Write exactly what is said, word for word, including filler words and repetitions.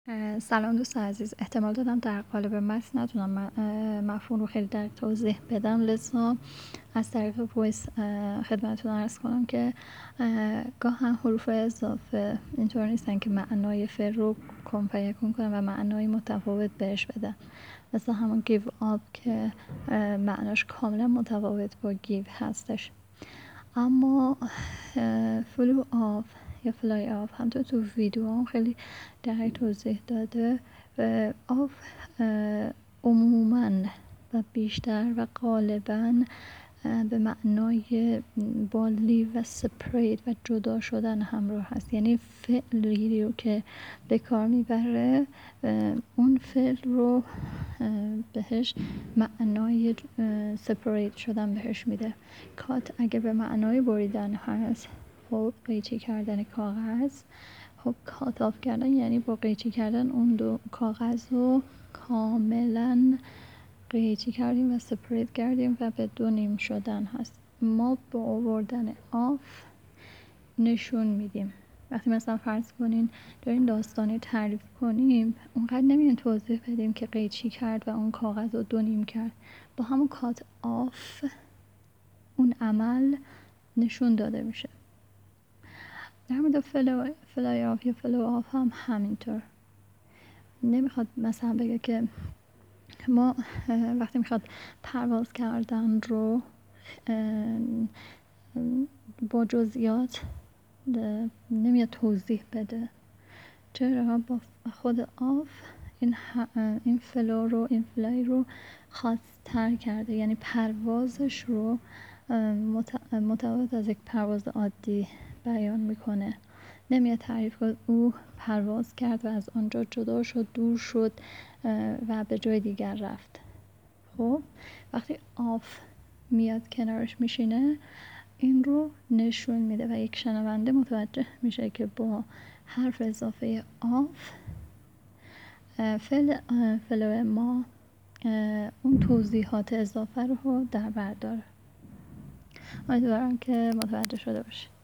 اه، سلام دوست عزیز. احتمال دادم در قالب متن نتونم م- اه، مفهوم رو خیلی در توضیح بدم، لذا از طریق وایس اه، خدمتتون عرض کنم که اه، گاهن حروف اضافه اینطور نیستن که معنای فعل رو کن فیکون کنن و معنای متفاوت بهش بدن. مثل همون give up که اه، معناش کاملا متفاوت با give هستش. اما فلو آف یا فلای آف همطور تو ویدیو هم خیلی دقیق توضیح داده. آف عموما و بیشتر و غالبا به معنای با لیو و سپریت و جدا شدن همراه هست، یعنی فعلی رو که به کار میبره اون فعل رو بهش معنای سپریت شدن بهش میده. کات اگه به معنای بریدن هست، خب قیچی کردن کاغذ، خب کات آف کردن یعنی با قیچی کردن اون دو کاغذ رو کاملا قیچی کردیم و سپریت کردیم و به دو نیم شدن هست. ما با آوردن آف نشون میدیم. وقتی مثلا فرض کنین دارین داستانی تعریف کنیم، اونقدر نمیان توضیح بدیم که قیچی کرد و اون کاغذ رو دو نیم کرد. با همون کات آف اون عمل نشون داده میشه. در مورد فلو فلای آف یا فلو آف هم همینطور. نمیخواد مثلا بگه که ما وقتی میخواد پرواز کردن رو با جزئیات نمیاد توضیح بده. چرا؟ با خود آف این, این فلو رو این فلای رو خاص‌تر کرده، یعنی پروازش رو متفاوت از یک پرواز عادی بیان میکنه. نمیاد تعریف کنه او پرواز کرد و از آنجا جدا شد، دور شد و به جای دیگر رفت. خب وقتی آف میاد کنارش میشینه این رو نشون میده و یک شنونده متوجه میشه که با حرف اضافه آف فعل فلو ما اون توضیحات اضافه رو در بر داره. امیدوارم که متوجه شده باشید.